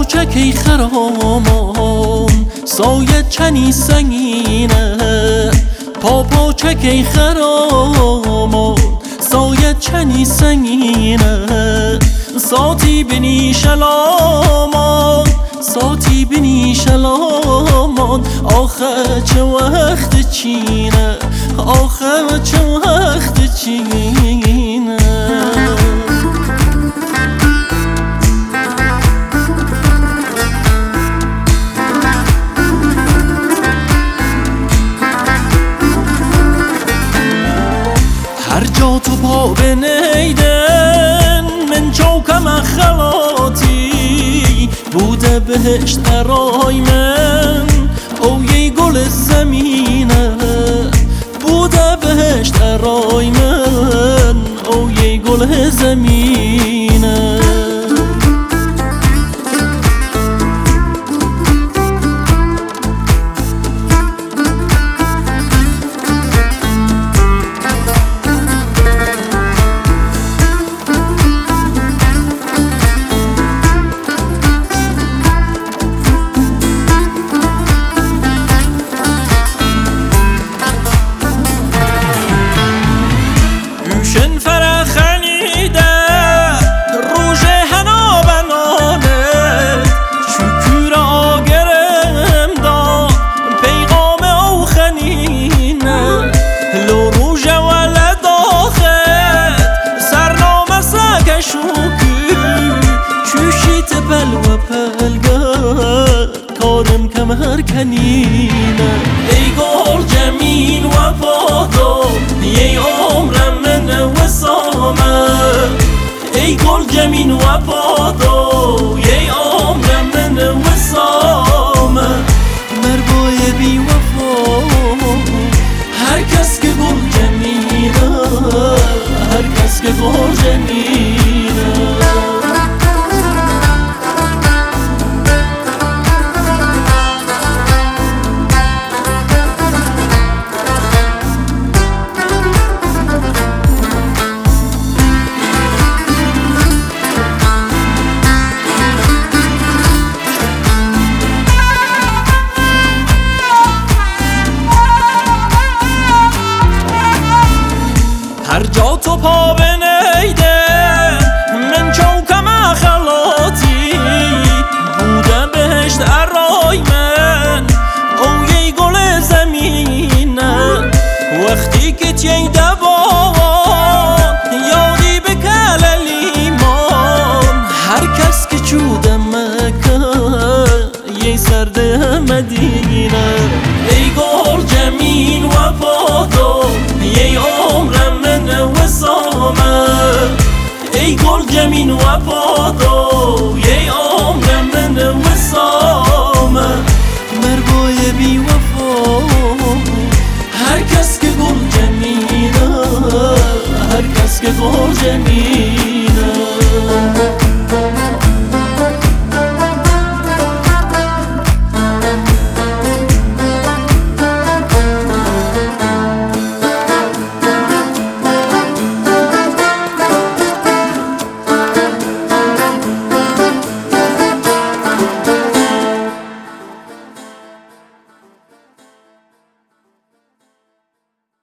پاچکی خرامان سایه چنی سنگینه پاچکی خرامان سایه چنی سنگینه ساتی بنی شلامان ساتی بنی شلامان آخه چه وقت چینه آخه چه وقت چینه هر جا تو پا بنیدن من چوکم خلاتی بوده بهشت برای من او یه گل زمینه بوده بهشت برای من او یه گل زمینه شن فرخنیده روژ هنا بنانه شکر آگرم دا پیغام او خنینه لو روژ ولد آخد سرنامه ساک شکر چوشیت پل و پلگه کارم کمر کنینه ای گل جمین و پادو یه عمرم ای گل جمین و پادو یه عمرم من وسامه مربای بی وفا هر کس که گل جمینه هر کس که گل جمینه هر جا تو پا بنیده من چوکم خلاتی بوده بهشت ارای من او یه گل زمینه وقتی که تیه دوان یادی بکل لیمان هر کس که چوده مکه یه سرده مدینه ای گل جمین و پادو یه عمرم ای گل جمین و پادو یه عمرم من وسامه مربای بی وفا هر کس که گل جمینه هر کس که گل جمینه